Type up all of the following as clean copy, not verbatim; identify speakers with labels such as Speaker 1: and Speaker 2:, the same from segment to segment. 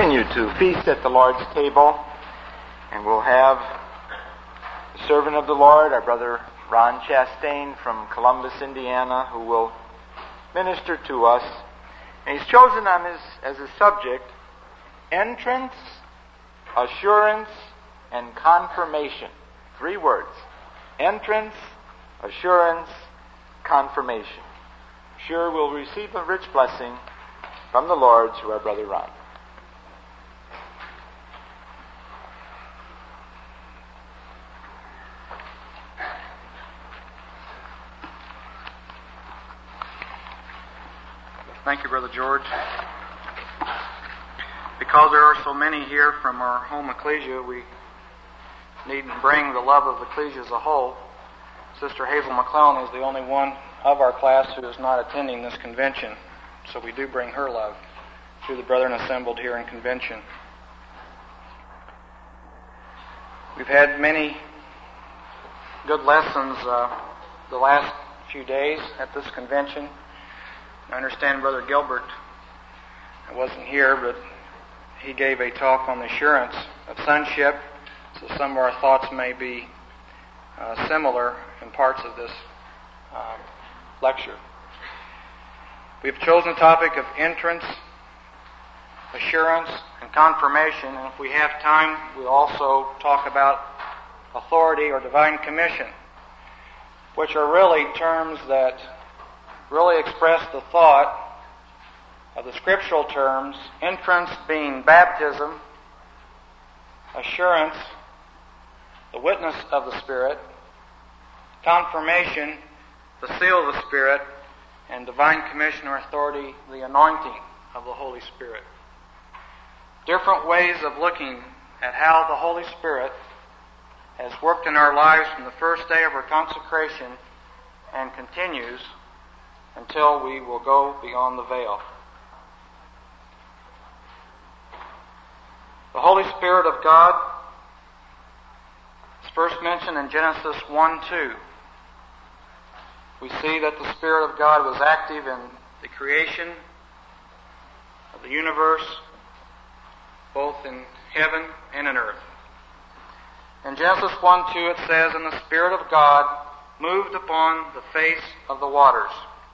Speaker 1: continue to feast at the Lord's table, and we'll have the servant of the Lord, our brother Ron Chastain from Columbus, Indiana, who will minister to us. And he's chosen as a subject, entrance, assurance, and confirmation. 3 words. Entrance, assurance, confirmation. Sure, we'll receive a rich blessing from the Lord through our brother Ron.
Speaker 2: Thank you, Brother George. Because there are so many here from our home ecclesia, we needn't bring the love of the ecclesia as a whole. Sister Hazel McClellan is the only one of our class who is not attending this convention, so we do bring her love to the brethren assembled here in convention. We've had many good lessons the last few days at this convention. I understand Brother Gilbert wasn't here, but he gave a talk on the assurance of sonship, so some of our thoughts may be similar in parts of this lecture. We've chosen the topic of entrance, assurance, and confirmation, and if we have time, we'll also talk about authority or divine commission, which are really terms that really express the thought of the scriptural terms, entrance being baptism, assurance, the witness of the Spirit, confirmation, the seal of the Spirit, and divine commission or authority, the anointing of the Holy Spirit. Different ways of looking at how the Holy Spirit has worked in our lives from the first day of our consecration and continues until we will go beyond the veil. The Holy Spirit of God is first mentioned in Genesis 1:2. We see that the Spirit of God was active in the creation of the universe, both in heaven and in earth. In Genesis 1:2 it says, "And the Spirit of God moved upon the face of the waters."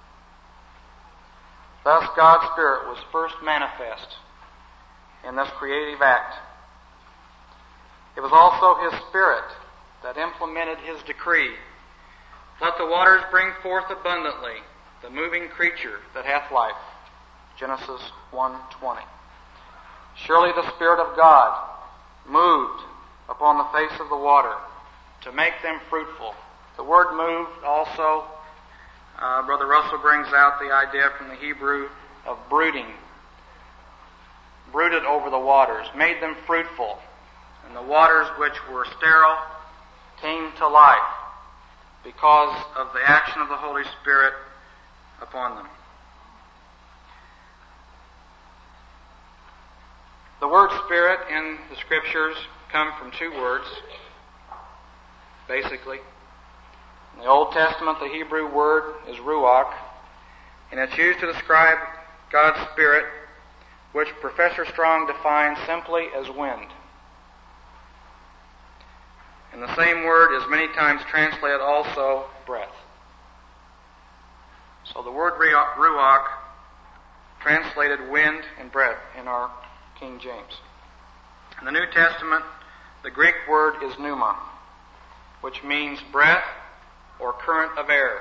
Speaker 2: Thus God's Spirit was first manifest in this creative act. It was also His Spirit that implemented His decree, "Let the waters bring forth abundantly the moving creature that hath life." Genesis 1:20. Surely the Spirit of God moved upon the face of the water to make them fruitful. The word moved also, Brother Russell brings out the idea from the Hebrew of brooding. Brooded over the waters, made them fruitful, and the waters which were sterile came to life because of the action of the Holy Spirit upon them. The word Spirit in the Scriptures come from 2 words, basically. In the Old Testament, the Hebrew word is ruach, and it's used to describe God's Spirit, which Professor Strong defines simply as wind. And the same word is many times translated also breath. So the word ruach translated wind and breath in our King James. In the New Testament, the Greek word is pneuma, which means breath or current of air.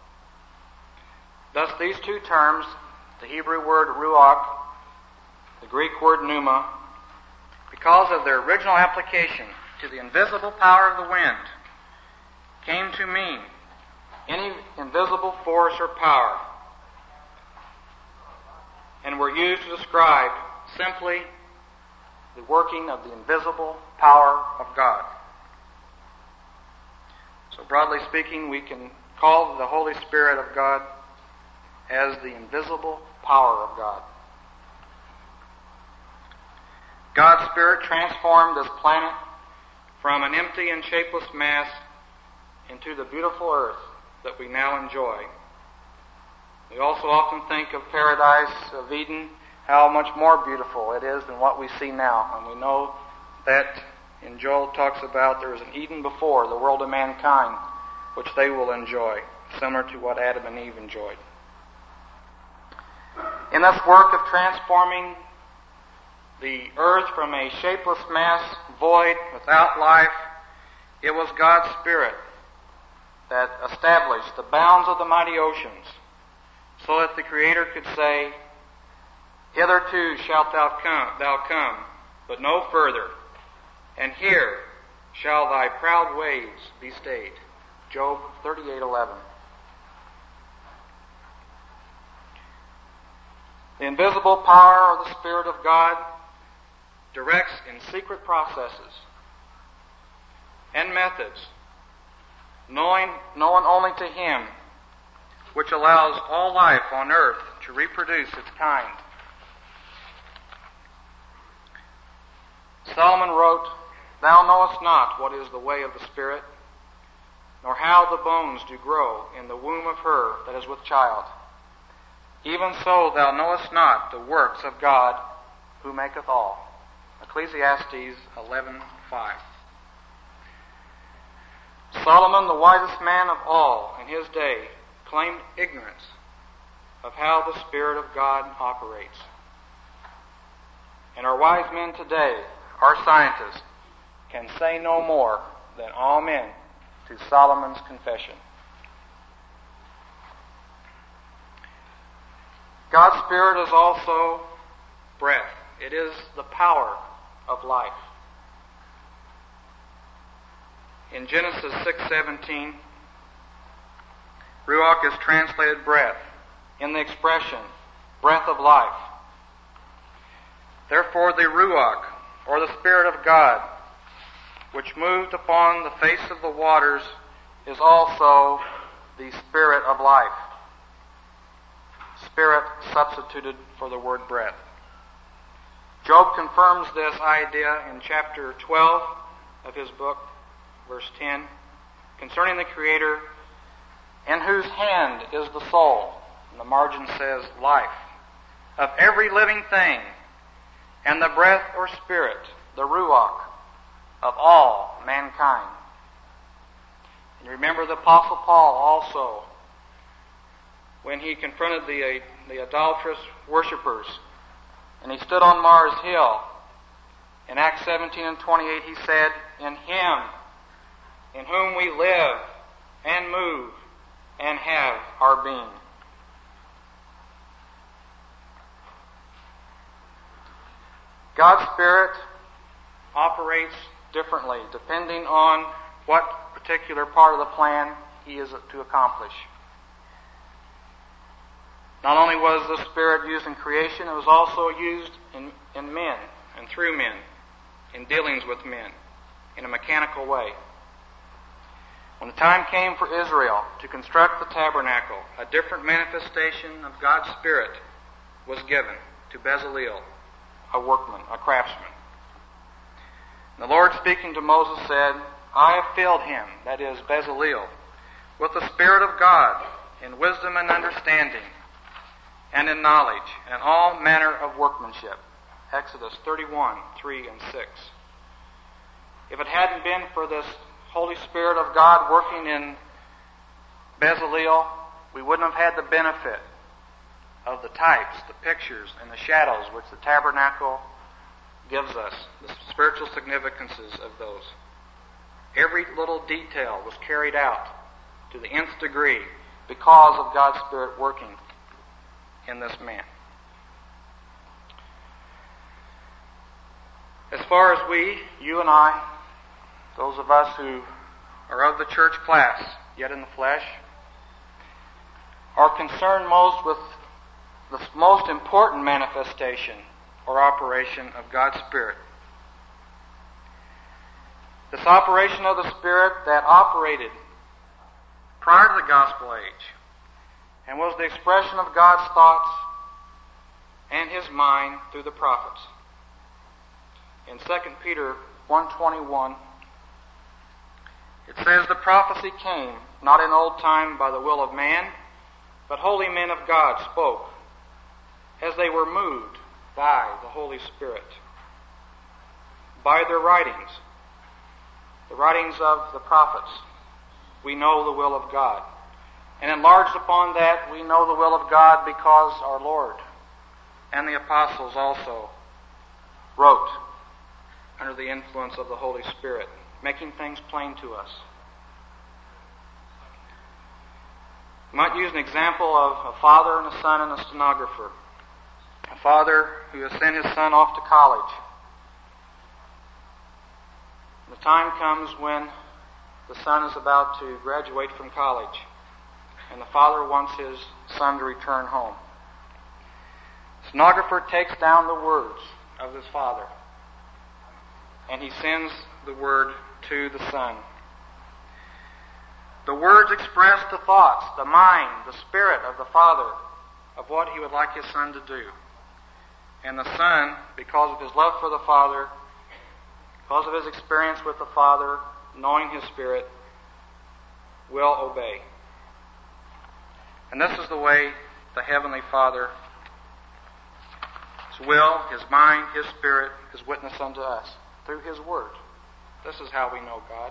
Speaker 2: Thus these 2 terms, the Hebrew word ruach, the Greek word pneuma, because of their original application to the invisible power of the wind, came to mean any invisible force or power, and were used to describe simply the working of the invisible power of God. So broadly speaking, we can call the Holy Spirit of God as the invisible power of God. God's Spirit transformed this planet from an empty and shapeless mass into the beautiful earth that we now enjoy. We also often think of paradise of Eden how much more beautiful it is than what we see now. And we know that in Joel talks about there is an Eden before the world of mankind, which they will enjoy, similar to what Adam and Eve enjoyed. In this work of transforming the earth from a shapeless mass, void, without life, it was God's Spirit that established the bounds of the mighty oceans, so that the Creator could say, "Hitherto shalt thou come, but no further, and here shall thy proud waves be stayed." Job 38:11. The invisible power of the Spirit of God directs in secret processes and methods known only to Him, which allows all life on earth to reproduce its kind. Solomon wrote, "Thou knowest not what is the way of the Spirit, nor how the bones do grow in the womb of her that is with child. Even so thou knowest not the works of God who maketh all." Ecclesiastes 11:5. Solomon, the wisest man of all in his day, claimed ignorance of how the Spirit of God operates. And our wise men today, our scientists, can say no more than amen to Solomon's confession. God's Spirit is also breath. It is the power of life. In Genesis 6:17, Ruach is translated breath in the expression, breath of life. Therefore the Ruach, or the Spirit of God, which moved upon the face of the waters, is also the Spirit of life. Spirit substituted for the word breath. Job confirms this idea in chapter 12 of his book, verse 10, concerning the Creator, in whose hand is the soul, and the margin says life, of every living thing, and the breath or spirit, the Ruach, of all mankind. And you remember the Apostle Paul also, when he confronted the idolatrous worshippers, and he stood on Mars Hill. In Acts 17:28 he said, "In Him, in whom we live and move and have our being." God's Spirit operates differently depending on what particular part of the plan He is to accomplish. Not only was the Spirit used in creation, it was also used in men and through men, in dealings with men, in a mechanical way. When the time came for Israel to construct the tabernacle, a different manifestation of God's Spirit was given to Bezaleel, a workman, a craftsman. And the Lord, speaking to Moses, said, "I have filled him," that is Bezaleel, "with the Spirit of God, in wisdom and understanding, and in knowledge, and in all manner of workmanship." Exodus 31:3 and 6. If it hadn't been for this Holy Spirit of God working in Bezaleel, we wouldn't have had the benefit of the types, the pictures, and the shadows which the tabernacle gives us, the spiritual significances of those. Every little detail was carried out to the nth degree because of God's Spirit working in this man. As far as we, you and I, those of us who are of the church class, yet in the flesh, are concerned most with the most important manifestation or operation of God's Spirit. This operation of the Spirit that operated prior to the gospel age and was the expression of God's thoughts and His mind through the prophets. In 2 Peter 1:21, it says, "The prophecy came not in old time by the will of man, but holy men of God spoke, as they were moved by the Holy Spirit, by their writings, the writings of the prophets. We know the will of God. And enlarged upon that, we know the will of God because our Lord and the apostles also wrote under the influence of the Holy Spirit, making things plain to us. I might use an example of a father and a son and a stenographer. A father who has sent his son off to college. The time comes when the son is about to graduate from college, and the father wants his son to return home. The stenographer takes down the words of his father, and he sends the word to the son. The words express the thoughts, the mind, the spirit of the father of what he would like his son to do. And the son, because of his love for the father, because of his experience with the father, knowing his spirit, will obey. And this is the way the Heavenly Father, His will, His mind, His spirit, His witness unto us, through His Word. This is how we know God.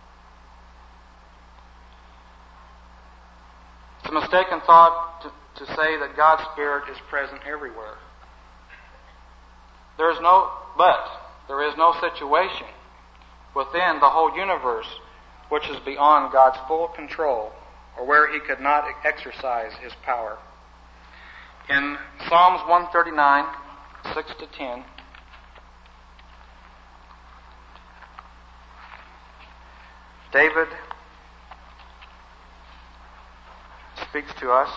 Speaker 2: It's a mistaken thought to say that God's Spirit is present everywhere. There is no situation within the whole universe which is beyond God's full control, or where He could not exercise His power. In Psalms 139, 6-10, David speaks to us.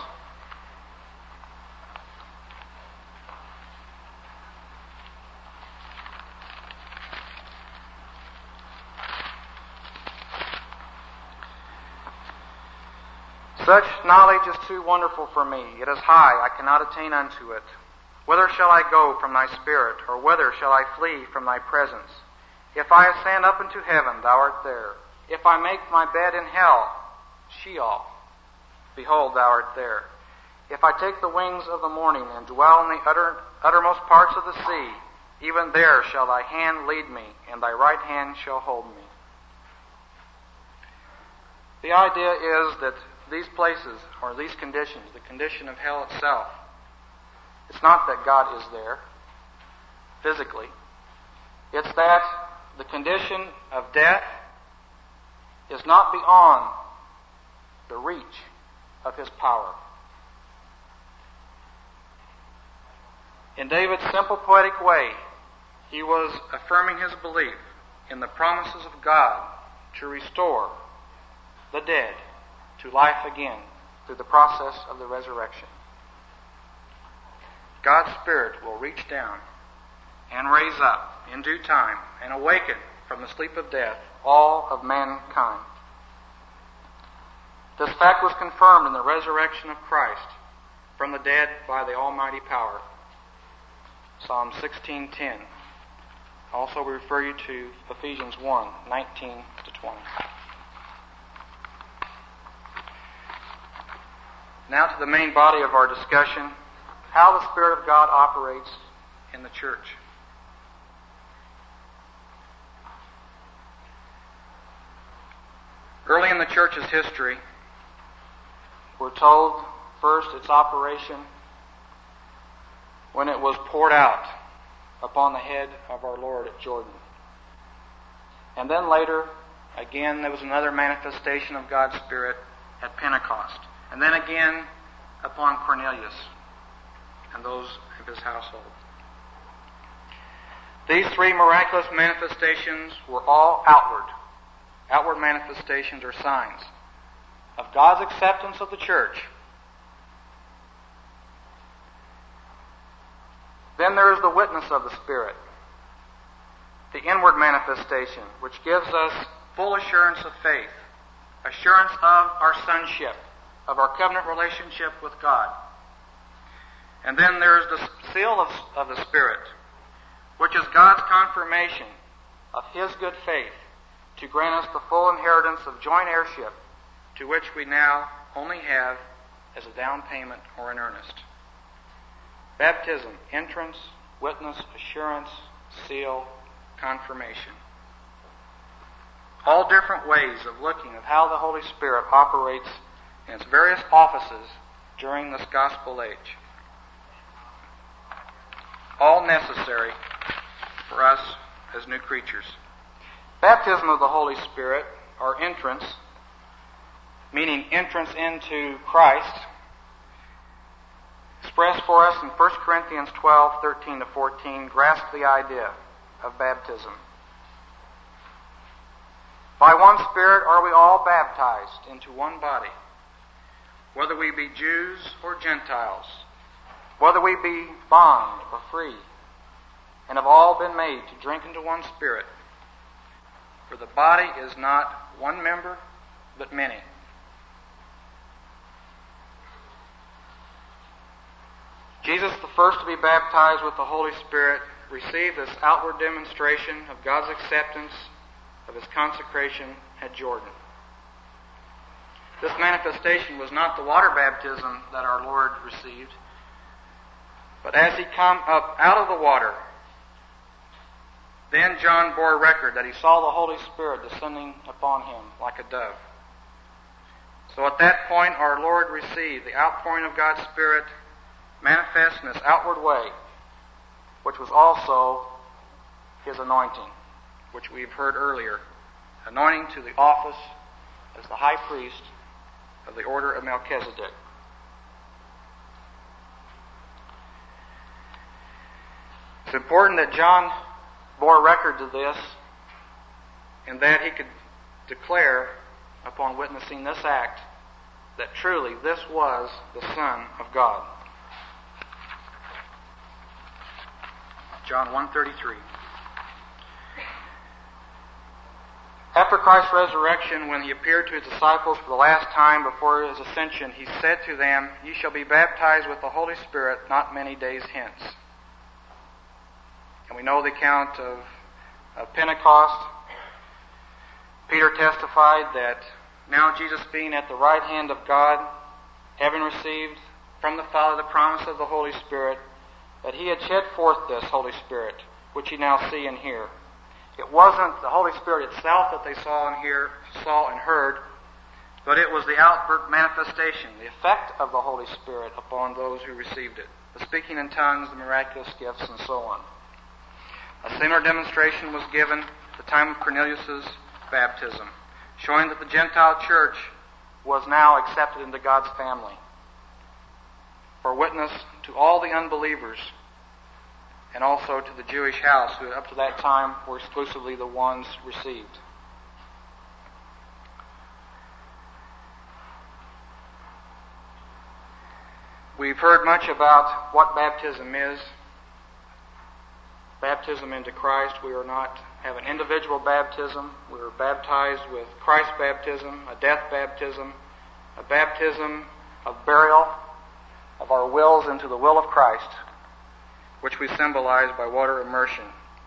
Speaker 2: Such knowledge is too wonderful for me. It is high, I cannot attain unto it. Whither shall I go from thy spirit, or whither shall I flee from thy presence? If I ascend up into heaven, thou art there. If I make my bed in hell, Sheol, behold, thou art there. If I take the wings of the morning and dwell in the uttermost parts of the sea, even there shall thy hand lead me, and thy right hand shall hold me. The idea is that these places, or these conditions, the condition of hell itself, it's not that God is there physically. It's that the condition of death is not beyond the reach of His power. In David's simple poetic way, he was affirming his belief in the promises of God to restore the dead to life again through the process of the resurrection. God's Spirit will reach down and raise up in due time and awaken from the sleep of death all of mankind. This fact was confirmed in the resurrection of Christ from the dead by the almighty power. Psalm 16:10. Also, we refer you to Ephesians 1:19-20. Now to the main body of our discussion, how the Spirit of God operates in the church. Early in the church's history, we're told first its operation when it was poured out upon the head of our Lord at Jordan. And then later, again, there was another manifestation of God's Spirit at Pentecost. And then again upon Cornelius and those of his household. These three miraculous manifestations were all outward manifestations or signs of God's acceptance of the church. Then there is the witness of the Spirit, the inward manifestation, which gives us full assurance of faith, assurance of our sonship, of our covenant relationship with God. And then there is the seal of the Spirit, which is God's confirmation of His good faith to grant us the full inheritance of joint heirship, to which we now only have as a down payment or an earnest. Baptism, entrance witness, assurance, seal, confirmation. All different ways of looking at how the Holy Spirit operates in its various offices during this gospel age. All necessary for us as new creatures. Baptism of the Holy Spirit, or entrance, meaning entrance into Christ, expressed for us in 1 Corinthians 12:13-14, grasp the idea of baptism. By one Spirit are we all baptized into one body, whether we be Jews or Gentiles, whether we be bond or free, and have all been made to drink into one Spirit. For the body is not one member, but many. Jesus, the first to be baptized with the Holy Spirit, received this outward demonstration of God's acceptance of His consecration at Jordan. This manifestation was not the water baptism that our Lord received, but as He come up out of the water, then John bore record that he saw the Holy Spirit descending upon him like a dove. So at that point our Lord received the outpouring of God's Spirit manifest in this outward way, which was also His anointing, which we've heard earlier, anointing to the office as the high priest of the order of Melchizedek. It's important that John bore record to this, and that he could declare upon witnessing this act that truly this was the Son of God. John 1:33. After Christ's resurrection, when He appeared to His disciples for the last time before His ascension, He said to them, "Ye shall be baptized with the Holy Spirit not many days hence." And we know the account of Pentecost. Peter testified that now Jesus being at the right hand of God, having received from the Father the promise of the Holy Spirit, that He had shed forth this Holy Spirit, which ye now see and hear. It wasn't the Holy Spirit itself that they saw and heard, but it was the outward manifestation, the effect of the Holy Spirit upon those who received it. The speaking in tongues, the miraculous gifts, and so on. A similar demonstration was given at the time of Cornelius' baptism, showing that the Gentile church was now accepted into God's family for witness to all the unbelievers and also to the Jewish house, who up to that time were exclusively the ones received. We've heard much about what baptism is. Baptism into Christ. We are not have an individual baptism. We are baptized with Christ's baptism, a death baptism, a baptism of burial of our wills into the will of Christ, which we symbolize by water immersion.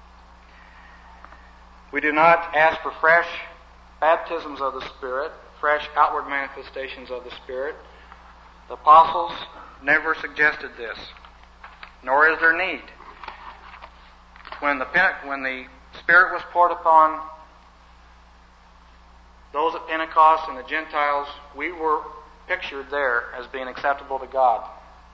Speaker 2: We do not ask for fresh baptisms of the Spirit, fresh outward manifestations of the Spirit. The apostles never suggested this, nor is there need. When the Spirit was poured upon those at Pentecost and the Gentiles, we were pictured there as being acceptable to God.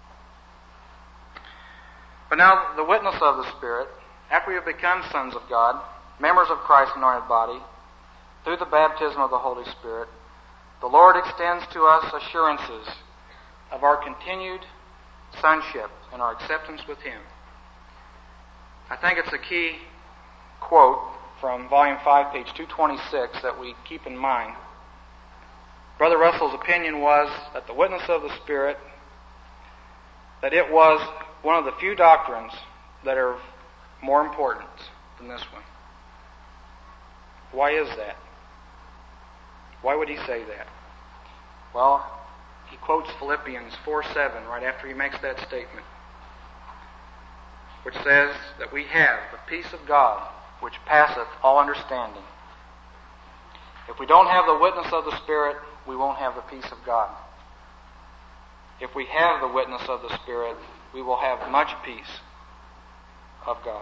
Speaker 2: But now the witness of the Spirit, after we have become sons of God, members of Christ's anointed body, through the baptism of the Holy Spirit, the Lord extends to us assurances of our continued sonship and our acceptance with Him. I think it's a key quote from Volume 5, page 226 that we keep in mind. Brother Russell's opinion was that the witness of the Spirit, that it was one of the few doctrines that are more important than this one. Why is that? Why would he say that? Well, he quotes Philippians 4:7 right after he makes that statement, which says that we have the peace of God which passeth all understanding. If we don't have the witness of the Spirit, we won't have the peace of God. If we have the witness of the Spirit, we will have much peace. of God.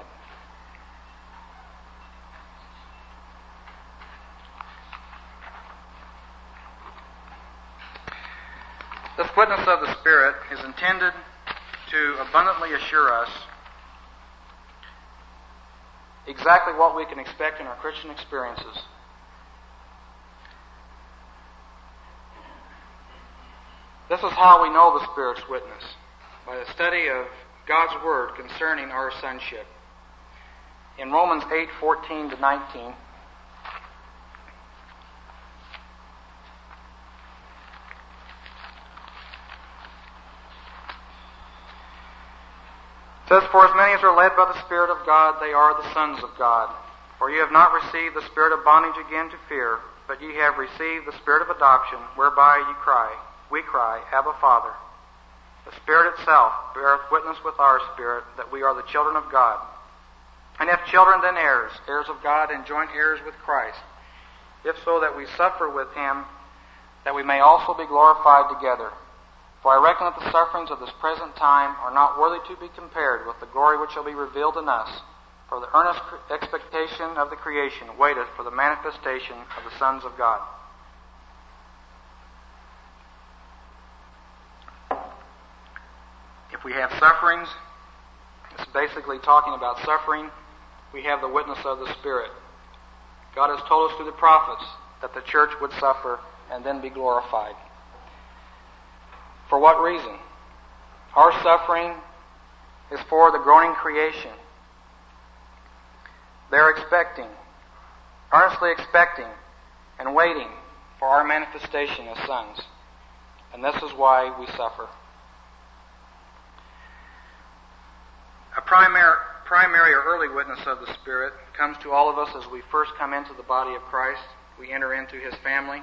Speaker 2: This witness of the Spirit is intended to abundantly assure us exactly what we can expect in our Christian experiences. This is how we know the Spirit's witness, by the study of God's Word concerning our sonship. In Romans 8:14-19, it says, "For as many as are led by the Spirit of God, they are the sons of God. For ye have not received the spirit of bondage again to fear, but ye have received the Spirit of adoption, whereby we cry, Abba, Father. The Spirit itself beareth witness with our spirit that we are the children of God. And if children, then heirs, heirs of God, and joint heirs with Christ, if so that we suffer with him, that we may also be glorified together. For I reckon that the sufferings of this present time are not worthy to be compared with the glory which shall be revealed in us. For the earnest expectation of the creation waiteth for the manifestation of the sons of God." If we have sufferings, it's basically talking about suffering. We have the witness of the Spirit. God has told us through the prophets that the church would suffer and then be glorified. For what reason? Our suffering is for the groaning creation. They're earnestly expecting, and waiting for our manifestation as sons. And this is why we suffer. A primary or early witness of the Spirit comes to all of us as we first come into the body of Christ. We enter into His family.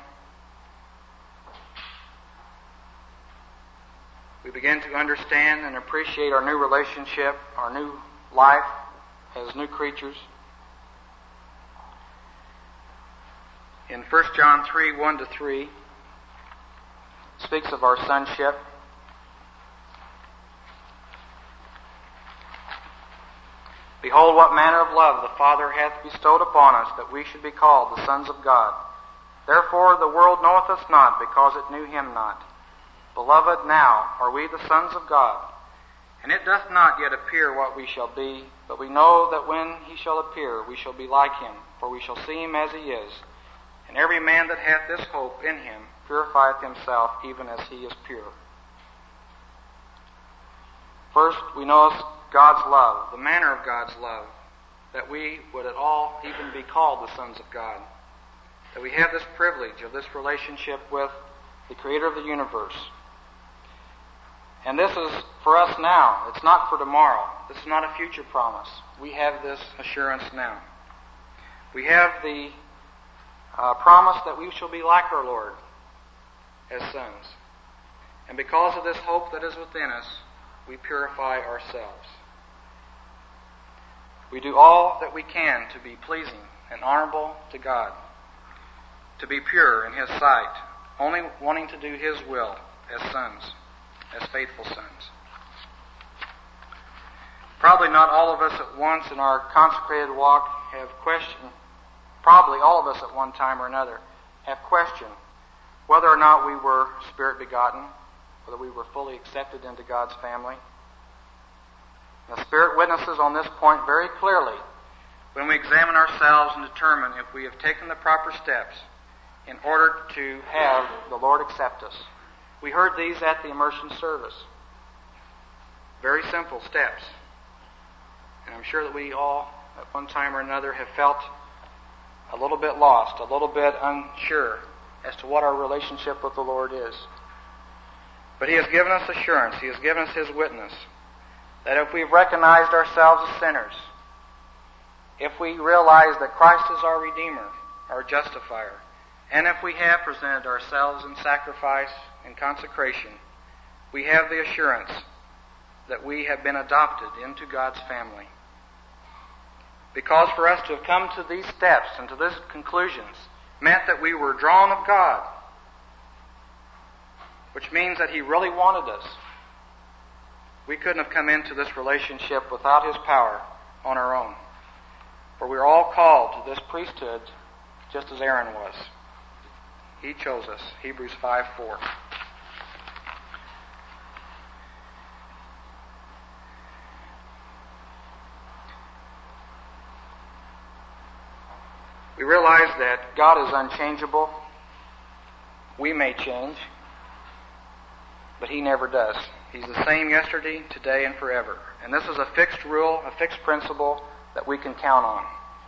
Speaker 2: We begin to understand and appreciate our new relationship, our new life as new creatures. In 1 John 3:1-3, speaks of our sonship. "Behold, what manner of love the Father hath bestowed upon us, that we should be called the sons of God. Therefore the world knoweth us not, because it knew Him not. Beloved, now are we the sons of God, and it doth not yet appear what we shall be, but we know that when He shall appear, we shall be like Him, for we shall see Him as He is. And every man that hath this hope in Him purifieth himself, even as He is pure." First, we know God's love, the manner of God's love, that we would at all even be called the sons of God. That we have this privilege of this relationship with the Creator of the universe. And this is for us now. It's not for tomorrow. This is not a future promise. We have this assurance now. We have the promise that we shall be like our Lord as sons. And because of this hope that is within us, we purify ourselves. We do all that we can to be pleasing and honorable to God, to be pure in His sight, only wanting to do His will as sons, as faithful sons. Probably not all of us at once in our consecrated walk have questioned, probably all of us at one time or another have questioned whether or not we were Spirit begotten, whether we were fully accepted into God's family. The Spirit witnesses on this point very clearly when we examine ourselves and determine if we have taken the proper steps in order to have the Lord accept us. We heard these at the immersion service. Very simple steps. And I'm sure that we all, at one time or another, have felt a little bit lost, a little bit unsure as to what our relationship with the Lord is. But He has given us assurance. He has given us His witness that if we've recognized ourselves as sinners, if we realize that Christ is our Redeemer, our Justifier, and if we have presented ourselves in sacrifice and consecration, we have the assurance that we have been adopted into God's family. Because for us to have come to these steps and to these conclusions meant that we were drawn of God, which means that He really wanted us. We couldn't have come into this relationship without His power on our own. For we are all called to this priesthood just as Aaron was. He chose us. Hebrews 5:4. We realize that God is unchangeable. We may change, but He never does. He's the same yesterday, today, and forever. And this is a fixed rule, a fixed principle that we can count on.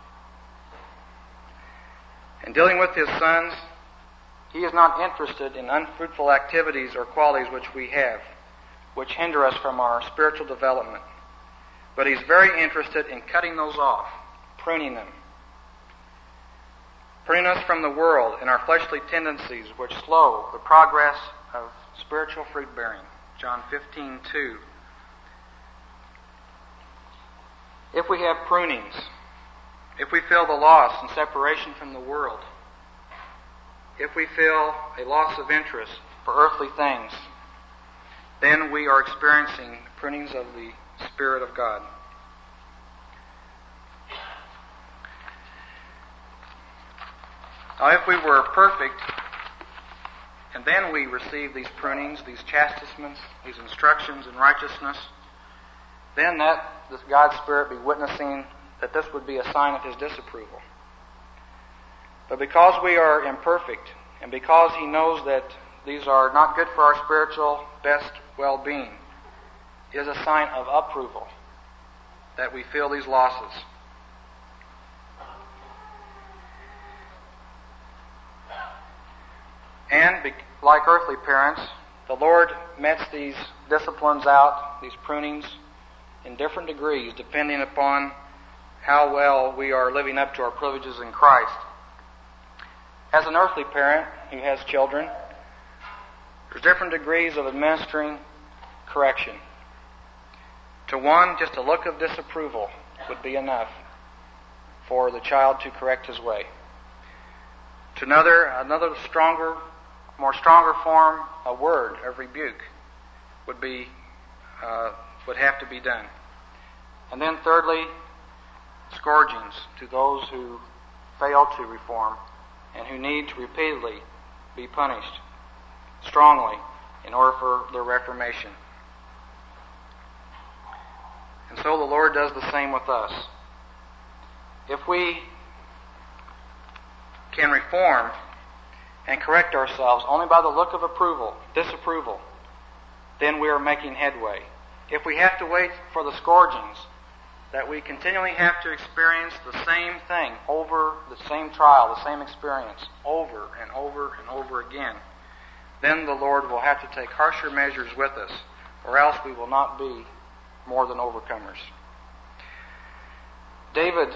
Speaker 2: In dealing with His sons, He is not interested in unfruitful activities or qualities which we have, which hinder us from our spiritual development. But He's very interested in cutting those off, pruning them. Pruning us from the world and our fleshly tendencies which slow the progress of spiritual fruit bearing. John 15:2. If we have prunings, if we feel the loss and separation from the world, if we feel a loss of interest for earthly things, then we are experiencing prunings of the Spirit of God. Now, if we were perfect, and then we receive these prunings, these chastisements, these instructions in righteousness, then this God's Spirit be witnessing that this would be a sign of His disapproval. But because we are imperfect, and because He knows that these are not good for our spiritual best well-being, it is a sign of approval that we feel these losses. And like earthly parents, the Lord metes these disciplines out, these prunings, in different degrees, depending upon how well we are living up to our privileges in Christ. As an earthly parent who has children, there's different degrees of administering correction. To one, just a look of disapproval would be enough for the child to correct his way. To another stronger form, a word of rebuke would have to be done. And then thirdly, scourgings to those who fail to reform and who need to repeatedly be punished strongly in order for their reformation. And so the Lord does the same with us. If we can reform and correct ourselves only by the look of disapproval, then we are making headway. If we have to wait for the scourgings, that we continually have to experience the same thing over, the same trial, the same experience, over and over and over again, then the Lord will have to take harsher measures with us, or else we will not be more than overcomers. David,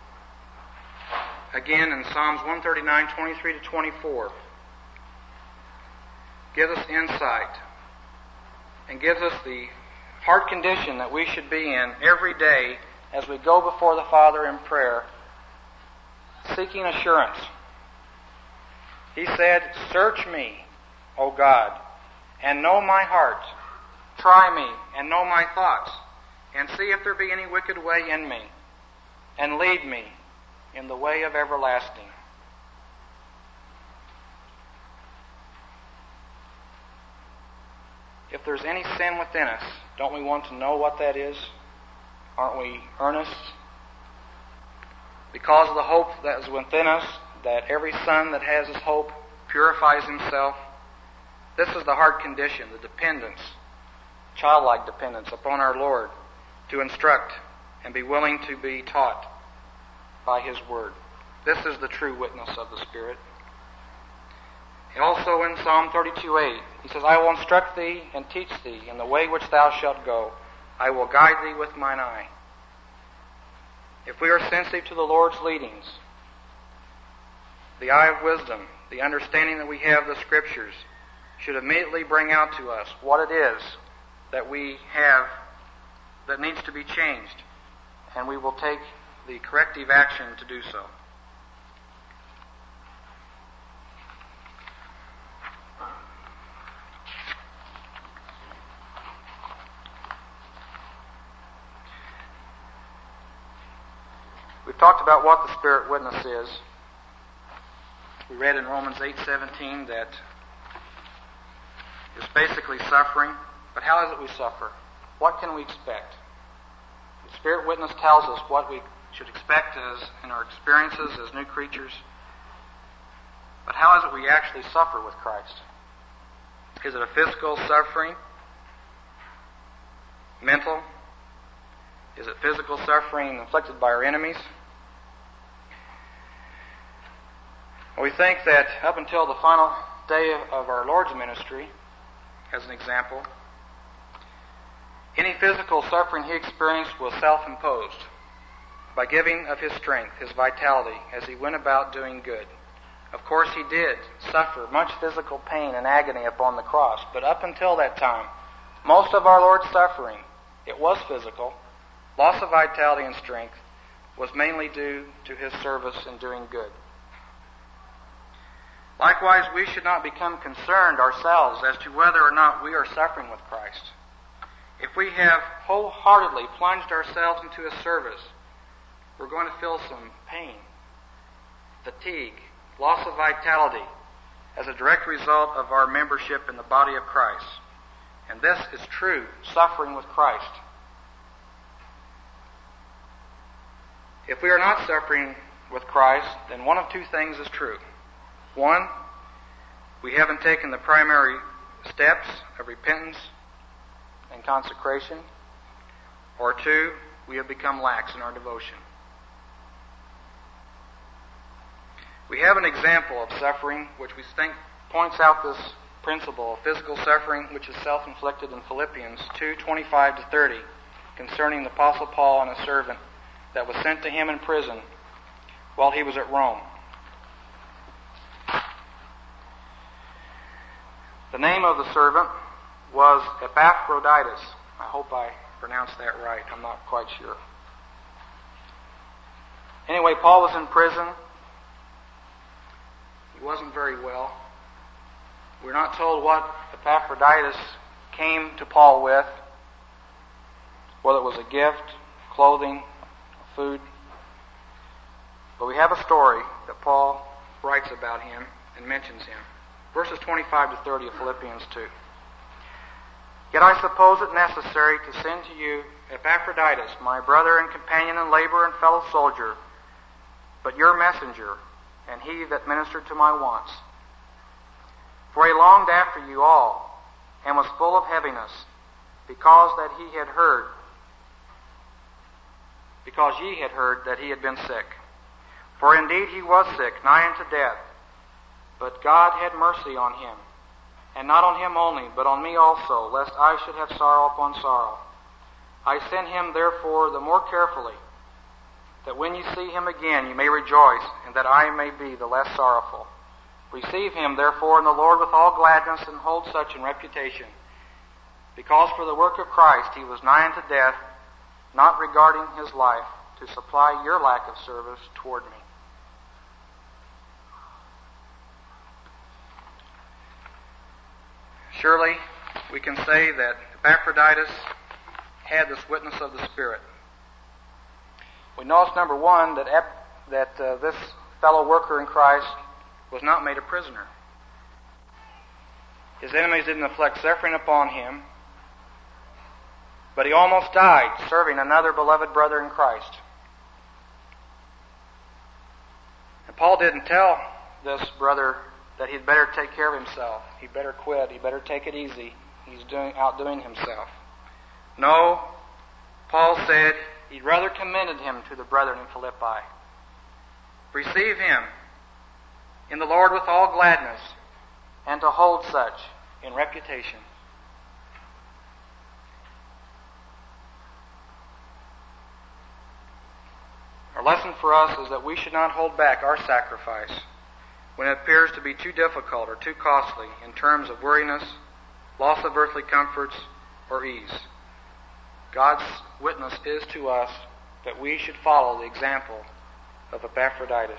Speaker 2: again in Psalms 139, 23 to 24, gives us insight and gives us the heart condition that we should be in every day as we go before the Father in prayer, seeking assurance. He said, "Search me, O God, and know my heart. Try me and know my thoughts, and see if there be any wicked way in me, and lead me in the way of everlasting." If there's any sin within us, don't we want to know what that is? Aren't we earnest? Because of the hope that is within us, that every son that has his hope purifies himself. This is the heart condition, the dependence, childlike dependence upon our Lord to instruct and be willing to be taught by His Word. This is the true witness of the Spirit. Also in Psalm 32:8, he says, "I will instruct thee and teach thee in the way which thou shalt go. I will guide thee with mine eye." If we are sensitive to the Lord's leadings, the eye of wisdom, the understanding that we have of the Scriptures, should immediately bring out to us what it is that we have that needs to be changed, and we will take the corrective action to do so. We've talked about what the Spirit witness is. We read in Romans 8:17 that it's basically suffering. But how is it we suffer? What can we expect? The Spirit witness tells us what we should expect in our experiences as new creatures. But how is it we actually suffer with Christ? Is it a physical suffering? Mental? Is it physical suffering inflicted by our enemies? We think that up until the final day of our Lord's ministry, as an example, any physical suffering he experienced was self-imposed by giving of his strength, his vitality, as he went about doing good. Of course, he did suffer much physical pain and agony upon the cross, but up until that time, most of our Lord's suffering, it was physical. Loss of vitality and strength was mainly due to his service in doing good. Likewise, we should not become concerned ourselves as to whether or not we are suffering with Christ. If we have wholeheartedly plunged ourselves into his service, we're going to feel some pain, fatigue, loss of vitality as a direct result of our membership in the body of Christ. And this is true suffering with Christ. If we are not suffering with Christ, then one of two things is true. One, we haven't taken the primary steps of repentance and consecration. Or two, we have become lax in our devotion. We have an example of suffering which we think points out this principle of physical suffering which is self-inflicted in Philippians 2:25-30 concerning the Apostle Paul and a servant that was sent to him in prison while he was at Rome. The name of the servant was Epaphroditus. I hope I pronounced that right. I'm not quite sure. Anyway, Paul was in prison. He wasn't very well. We're not told what Epaphroditus came to Paul with, whether it was a gift, clothing, food. But we have a story that Paul writes about him and mentions him. Verses 25-30 of Philippians 2. Yet I suppose it necessary to send to you Epaphroditus, my brother and companion in labor and fellow soldier, but your messenger, and he that ministered to my wants. For he longed after you all, and was full of heaviness, because ye had heard that he had been sick. For indeed he was sick, nigh unto death, but God had mercy on him, and not on him only, but on me also, lest I should have sorrow upon sorrow. I send him therefore the more carefully, that when you see him again you may rejoice, and that I may be the less sorrowful. Receive him therefore in the Lord with all gladness, and hold such in reputation, because for the work of Christ he was nigh unto death, not regarding his life, to supply your lack of service toward me. Surely, we can say that Epaphroditus had this witness of the Spirit. We notice, number one, that this fellow worker in Christ was not made a prisoner. His enemies didn't inflict suffering upon him, but he almost died serving another beloved brother in Christ. And Paul didn't tell this brother that he'd better take care of himself. He'd better quit. He'd better take it easy. He's outdoing himself. No, Paul said he'd rather commended him to the brethren in Philippi. Receive him in the Lord with all gladness, and to hold such in reputation. Our lesson for us is that we should not hold back our sacrifice when it appears to be too difficult or too costly in terms of weariness, loss of earthly comforts, or ease. God's witness is to us that we should follow the example of Epaphroditus.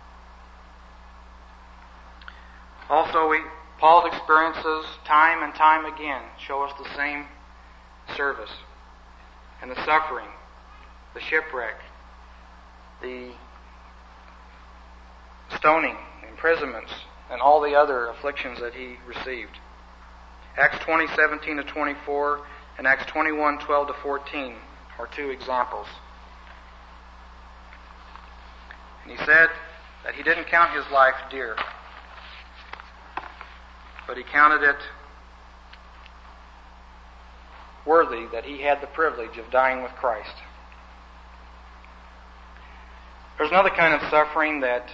Speaker 2: Also, Paul's experiences time and time again show us the same service and the suffering, the shipwreck, the stoning, imprisonments, and all the other afflictions that he received. Acts 20:17-24 and Acts 21:12-14 are two examples. And he said that he didn't count his life dear, but he counted it worthy that he had the privilege of dying with Christ. There's another kind of suffering that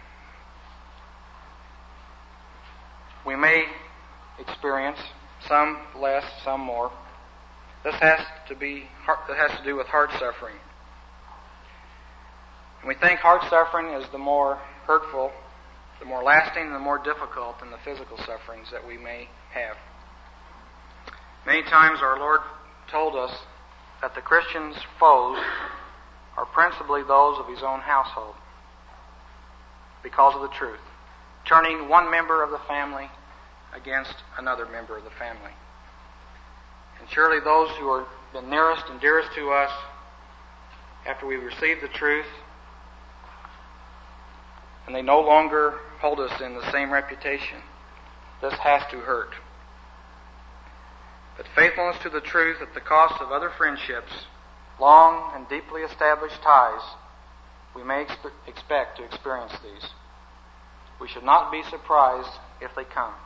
Speaker 2: we may experience, some less, some more. This has to do with heart suffering. And we think heart suffering is the more hurtful, the more lasting, and the more difficult than the physical sufferings that we may have. Many times our Lord told us that the Christian's foes are principally those of his own household because of the truth, turning one member of the family against another member of the family. And surely those who are the nearest and dearest to us, after we receive the truth, and they no longer hold us in the same reputation, this has to hurt. But faithfulness to the truth at the cost of other friendships, long and deeply established ties, we may expect to experience these. We should not be surprised if they come.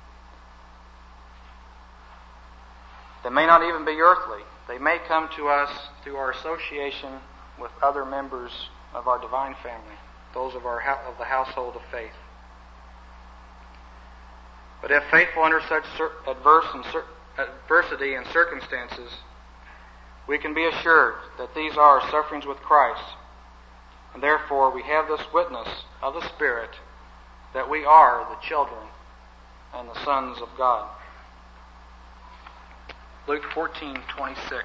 Speaker 2: They may not even be earthly. They may come to us through our association with other members of our divine family, those of the household of faith. But if faithful under such adversity and circumstances, we can be assured that these are sufferings with Christ, and therefore we have this witness of the Spirit that we are the children and the sons of God. Luke 14:26.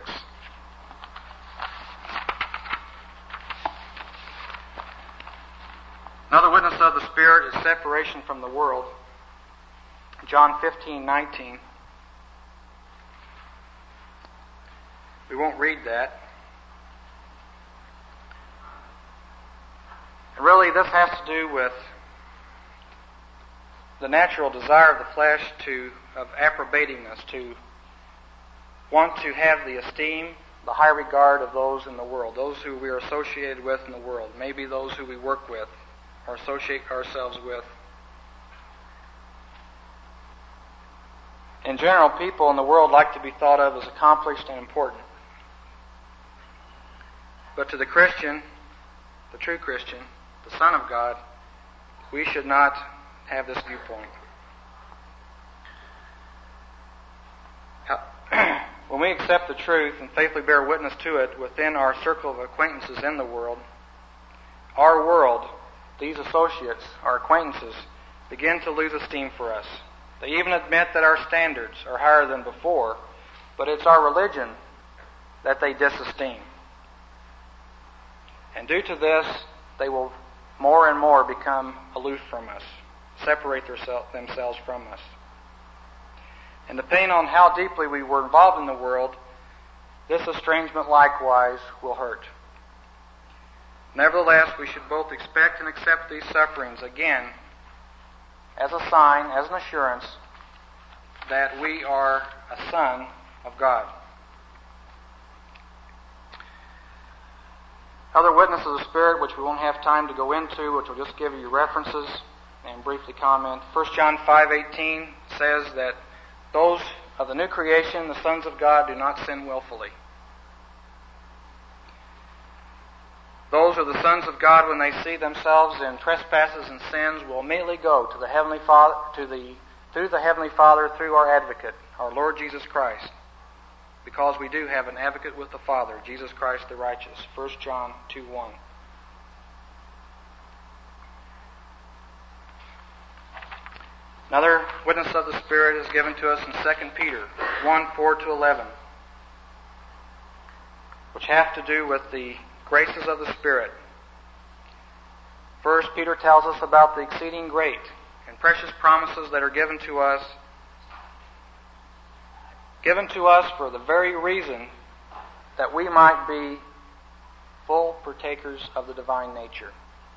Speaker 2: Another witness of the Spirit is separation from the world. John 15:19. We won't read that. And really, this has to do with the natural desire of the flesh of approbating us, to want to have the esteem, the high regard of those in the world, those who we are associated with in the world, maybe those who we work with or associate ourselves with. In general, people in the world like to be thought of as accomplished and important. But to the Christian, the true Christian, the Son of God, we should not have this viewpoint. When we accept the truth and faithfully bear witness to it within our circle of acquaintances in the world, our world, these associates, our acquaintances, begin to lose esteem for us. They even admit that our standards are higher than before, but it's our religion that they disesteem. And due to this, they will more and more become aloof from us, separate themselves from us. And depending on how deeply we were involved in the world, this estrangement likewise will hurt. Nevertheless, we should both expect and accept these sufferings, again, as a sign, as an assurance, that we are a son of God. Other witnesses of the Spirit, which we won't have time to go into, which will just give you references and briefly comment. 1 John 5:18 says that those of the new creation, the sons of God, do not sin willfully. Those are the sons of God, when they see themselves in trespasses and sins, will immediately go to the Heavenly Father, through the Heavenly Father, through our advocate, our Lord Jesus Christ, because we do have an advocate with the Father, Jesus Christ the righteous. 1 John 2:1. Another witness of the Spirit is given to us in 2 Peter 1:4-11, which have to do with the graces of the Spirit. First, Peter tells us about the exceeding great and precious promises that are given to us for the very reason that we might be full partakers of the divine nature.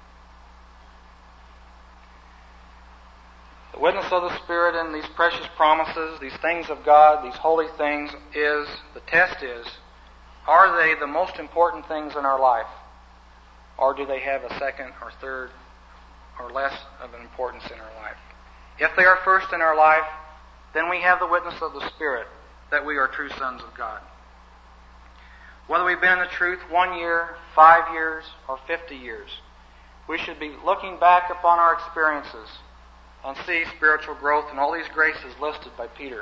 Speaker 2: The witness of the Spirit in these precious promises, these things of God, these holy things, the test is, are they the most important things in our life? Or do they have a second or third or less of an importance in our life? If they are first in our life, then we have the witness of the Spirit that we are true sons of God. Whether we've been in the truth 1 year, 5 years, or 50 years, we should be looking back upon our experiences and see spiritual growth in all these graces listed by Peter.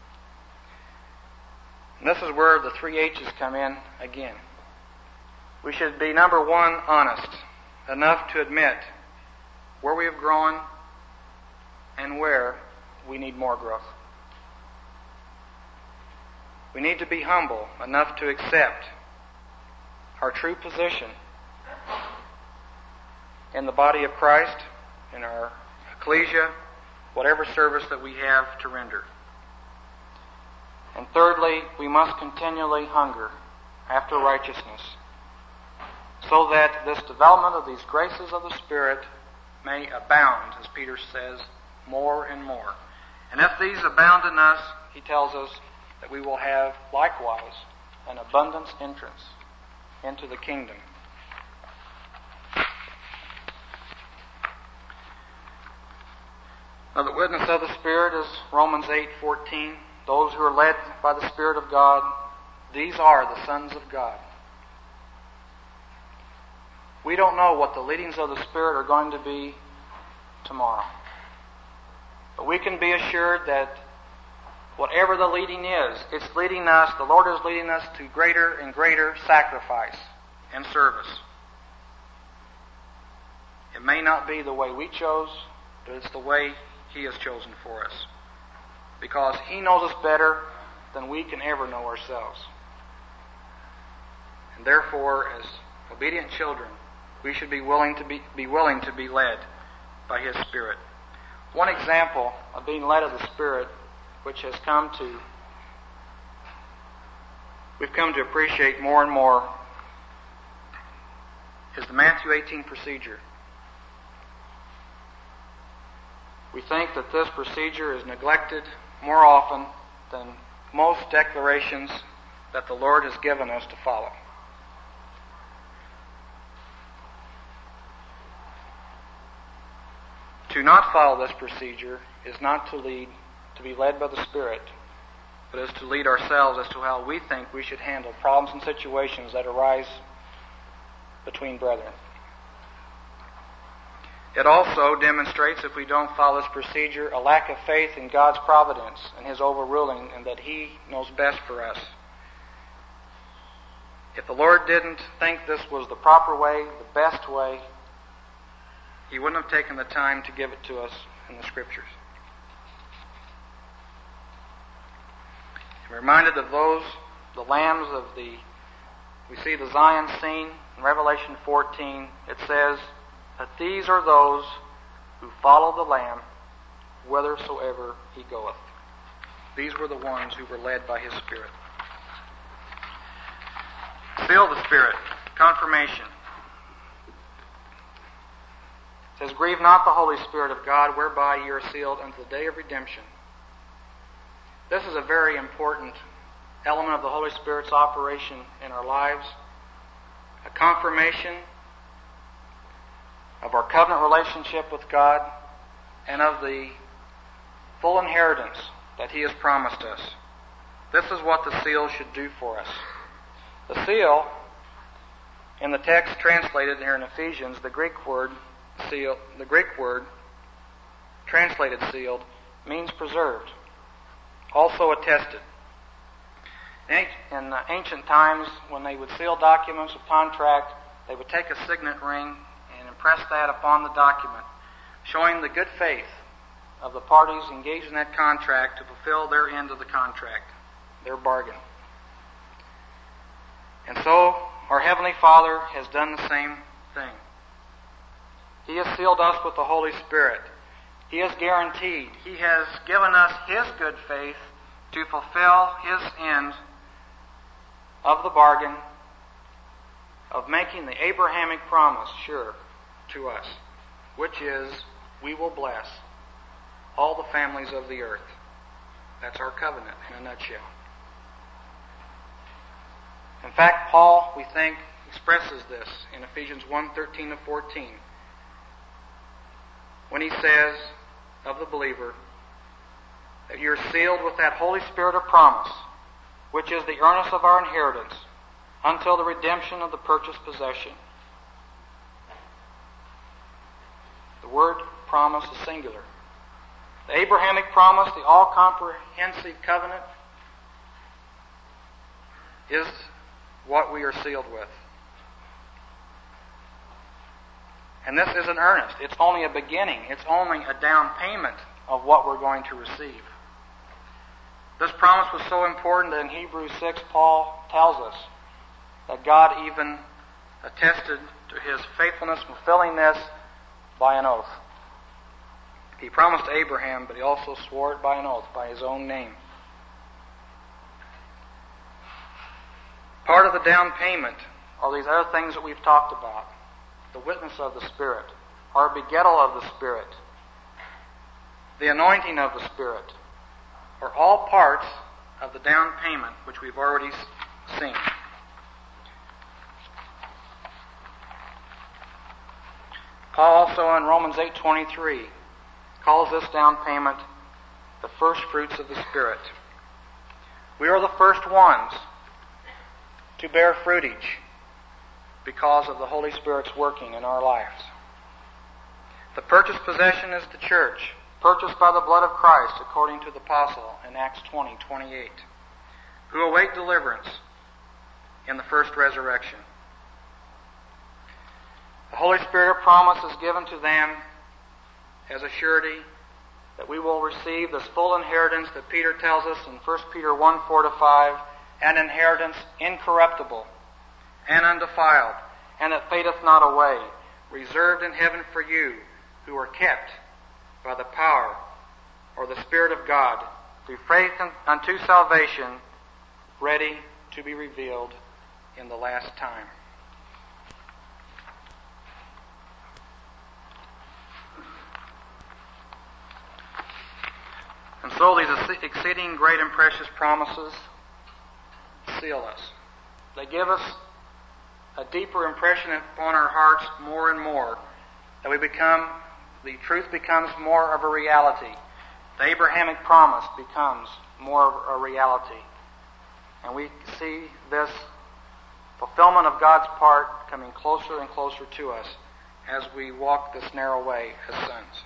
Speaker 2: And this is where the 3 H's come in again. We should be, number 1, honest, enough to admit where we have grown and where we need more growth. We need to be humble enough to accept our true position in the body of Christ, in our ecclesia, whatever service that we have to render. And thirdly, we must continually hunger after righteousness, so that this development of these graces of the Spirit may abound, as Peter says, more and more. And if these abound in us, he tells us that we will have likewise an abundance entrance into the kingdom. Now, the witness of the Spirit is Romans 8:14. Those who are led by the Spirit of God, these are the sons of God. We don't know what the leadings of the Spirit are going to be tomorrow. But we can be assured that whatever the leading is, it's leading us, the Lord is leading us to greater and greater sacrifice and service. It may not be the way we chose, but it's the way He has chosen for us. Because He knows us better than we can ever know ourselves. And therefore, as obedient children, we should be willing to be led by His Spirit. One example of being led of the Spirit, which we've come to appreciate more and more, is the Matthew 18 procedure. We think that this procedure is neglected more often than most declarations that the Lord has given us to follow. To not follow this procedure is not to be led by the Spirit, but is to lead ourselves as to how we think we should handle problems and situations that arise between brethren. It also demonstrates, if we don't follow this procedure, a lack of faith in God's providence and His overruling, and that He knows best for us. If the Lord didn't think this was the proper way, the best way, He wouldn't have taken the time to give it to us in the Scriptures. I'm reminded of the lambs we see the Zion scene in Revelation 14. It says that these are those who follow the Lamb whithersoever He goeth. These were the ones who were led by His Spirit. Seal of the Spirit, confirmation. It says, grieve not the Holy Spirit of God, whereby ye are sealed unto the day of redemption. This is a very important element of the Holy Spirit's operation in our lives. A confirmation of our covenant relationship with God and of the full inheritance that He has promised us. This is what the seal should do for us. The seal, in the text translated here in Ephesians, the Greek word translated sealed, means preserved, also attested. In ancient times, when they would seal documents of contract, they would take a signet ring and impress that upon the document, showing the good faith of the parties engaged in that contract to fulfill their end of the contract, their bargain. And so, our Heavenly Father has done the same thing. He has sealed us with the Holy Spirit. He has guaranteed, He has given us His good faith to fulfill His end of the bargain of making the Abrahamic promise sure to us, which is, we will bless all the families of the earth. That's our covenant in a nutshell. In fact, Paul, we think, expresses this in Ephesians 1:13-14, when he says of the believer that you're sealed with that Holy Spirit of promise, which is the earnest of our inheritance, until the redemption of the purchased possession. The word promise is singular. The Abrahamic promise, the all-comprehensive covenant, is what we are sealed with. And this isn't earnest. It's only a beginning. It's only a down payment of what we're going to receive. This promise was so important that in Hebrews 6, Paul tells us that God even attested to his faithfulness fulfilling this by an oath. He promised Abraham, but he also swore it by an oath, by his own name. Part of the down payment are these other things that we've talked about. The witness of the Spirit, our begettal of the Spirit, the anointing of the Spirit, are all parts of the down payment which we've already seen. Paul also in Romans 8:23 calls this down payment the first fruits of the Spirit. We are the first ones to bear fruitage because of the Holy Spirit's working in our lives. The purchased possession is the church, purchased by the blood of Christ, according to the apostle in Acts 20:28, who await deliverance in the first resurrection. The Holy Spirit of promise is given to them as a surety that we will receive this full inheritance that Peter tells us in 1 Peter 1:4-5, an inheritance incorruptible and undefiled, and that fadeth not away, reserved in heaven for you, who are kept by the power or the Spirit of God, through faith unto salvation, ready to be revealed in the last time. And so these exceeding great and precious promises seal us. They give us a deeper impression upon our hearts more and more, that the truth becomes more of a reality. The Abrahamic promise becomes more of a reality. And we see this fulfillment of God's part coming closer and closer to us as we walk this narrow way as sons.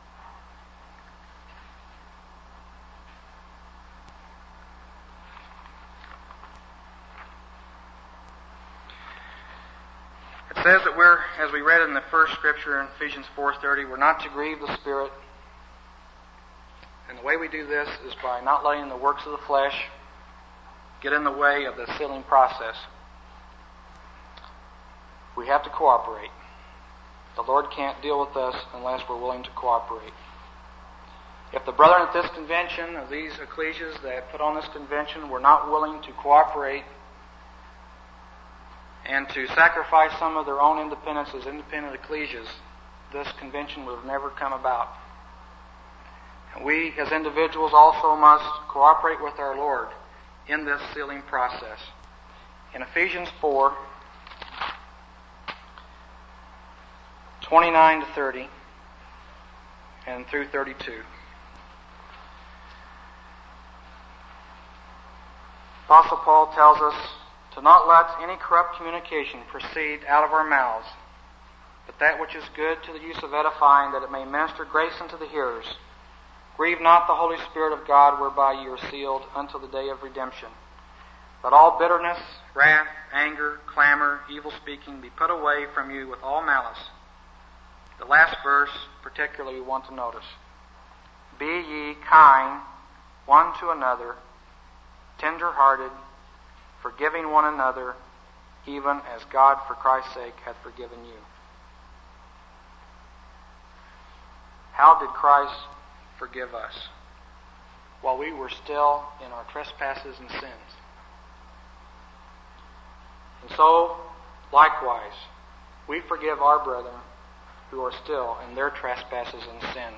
Speaker 2: It says that we're, as we read in the first scripture in Ephesians 4:30, we're not to grieve the Spirit. And the way we do this is by not letting the works of the flesh get in the way of the sealing process. We have to cooperate. The Lord can't deal with us unless we're willing to cooperate. If the brethren at this convention, of these ecclesias that put on this convention, were not willing to cooperate and to sacrifice some of their own independence as independent ecclesias, this convention would have never come about. And we, as individuals, also must cooperate with our Lord in this sealing process. In Ephesians 4, 29-30, and through 32. Apostle Paul tells us to not let any corrupt communication proceed out of our mouths, but that which is good to the use of edifying, that it may minister grace unto the hearers. Grieve not the Holy Spirit of God, whereby ye are sealed until the day of redemption. Let all bitterness, wrath, anger, clamor, evil speaking be put away from you with all malice. The last verse particularly we want to notice. Be ye kind one to another, tender-hearted, forgiving one another, even as God for Christ's sake hath forgiven you. How did Christ forgive us? While we were still in our trespasses and sins. And so, likewise, we forgive our brethren who are still in their trespasses and sin.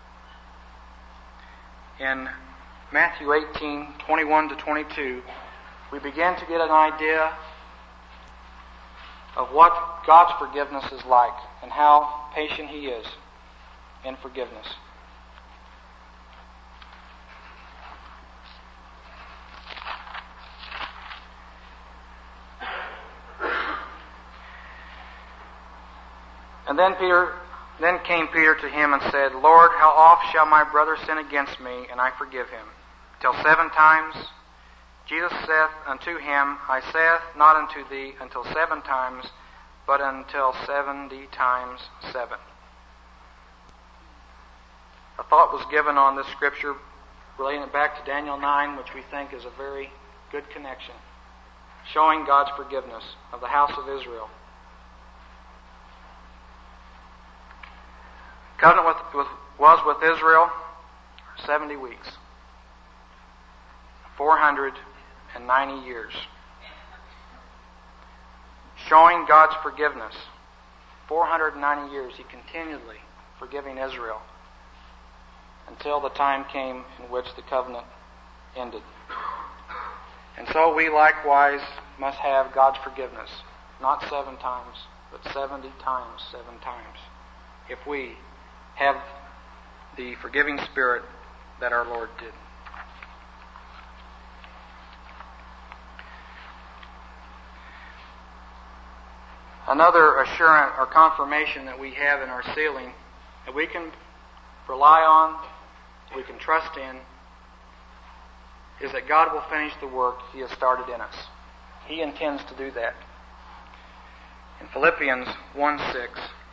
Speaker 2: In Matthew 18:21-22, we begin to get an idea of what God's forgiveness is like and how patient He is in forgiveness. And then came Peter to him and said, Lord, how oft shall my brother sin against me, and I forgive him? Till 7 times? Jesus saith unto him, I saith not unto thee until 7 times, but until 70 times 7. A thought was given on this scripture, relating it back to Daniel 9, which we think is a very good connection, showing God's forgiveness of the house of Israel. Covenant was with Israel for 70 weeks, 490 years. Showing God's forgiveness. 490 years He continually forgiving Israel until the time came in which the covenant ended. And so we likewise must have God's forgiveness, not 7 times, but 70 times 7 times, if we have the forgiving spirit that our Lord did. Another assurance or confirmation that we have in our sealing that we can rely on, we can trust in, is that God will finish the work He has started in us. He intends to do that. In Philippians 1:6,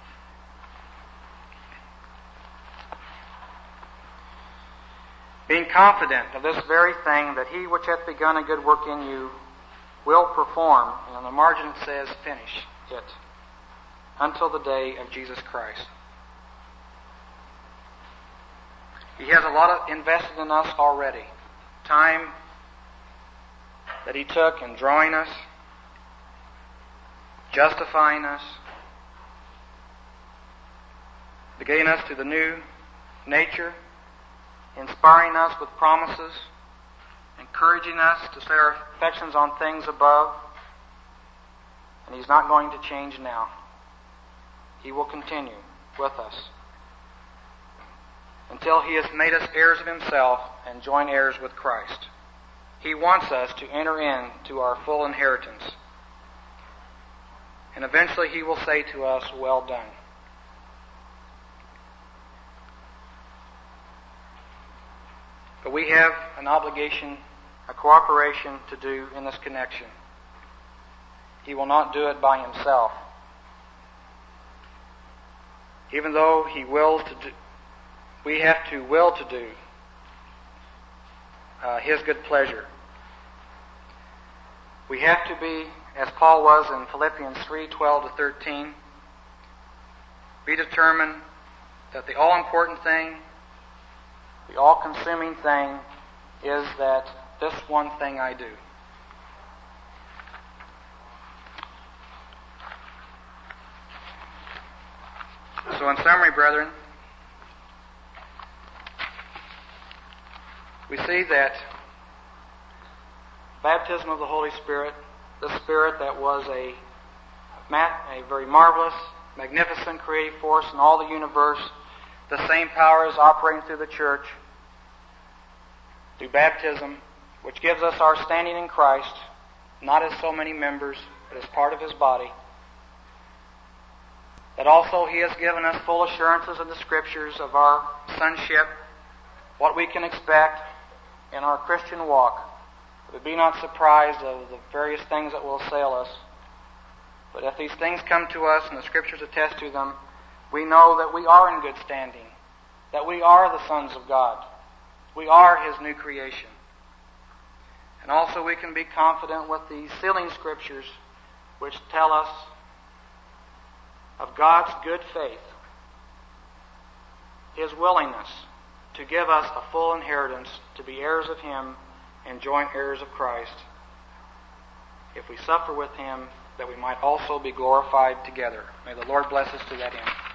Speaker 2: being confident of this very thing, that He which hath begun a good work in you will perform, and on the margin it says, finish it, until the day of Jesus Christ. He has a lot invested in us already. Time that He took in drawing us, justifying us, begetting us to the new nature, inspiring us with promises, encouraging us to set our affections on things above. And He's not going to change now. He will continue with us until He has made us heirs of Himself and joint heirs with Christ. He wants us to enter into our full inheritance. And eventually He will say to us, well done. But we have an obligation, a cooperation to do in this connection. He will not do it by Himself. Even though He wills to do, we have to will to do His good pleasure. We have to be, as Paul was in Philippians 3:12-13, be determined that the all-important thing, the all-consuming thing, is that this one thing I do. So in summary, brethren, we see that baptism of the Holy Spirit, the Spirit that was a very marvelous, magnificent creative force in all the universe, the same power is operating through the church, through baptism, which gives us our standing in Christ, not as so many members, but as part of His body. That also He has given us full assurances in the Scriptures of our sonship, what we can expect in our Christian walk. But be not surprised of the various things that will assail us. But if these things come to us and the Scriptures attest to them, we know that we are in good standing, that we are the sons of God. We are His new creation. And also we can be confident with the sealing Scriptures, which tell us of God's good faith, His willingness to give us a full inheritance, to be heirs of Him and joint heirs of Christ, if we suffer with Him that we might also be glorified together. May the Lord bless us to that end.